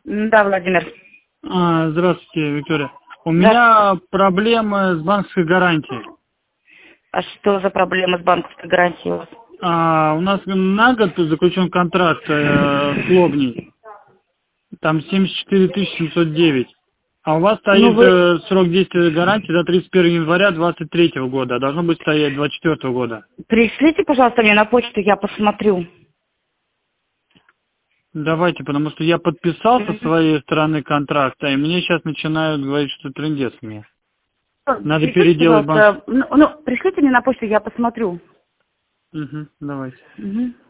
Да, Владимир. Здравствуйте, Виктория. У меня проблемы с банковской гарантией. А что за проблема с банковской гарантией у вас? У нас на год заключен контракт с Лобней. Там 74 709. А у вас стоит срок действия гарантии до 31 января 2023 года. А должно быть стоять 2024 года. Пришлите, пожалуйста, мне на почту, я посмотрю. Давайте, потому что я подписал со своей стороны контракта, и мне сейчас начинают говорить, что трындец мне. Надо переделать банк. Пришлите мне на почту, я посмотрю. Давайте.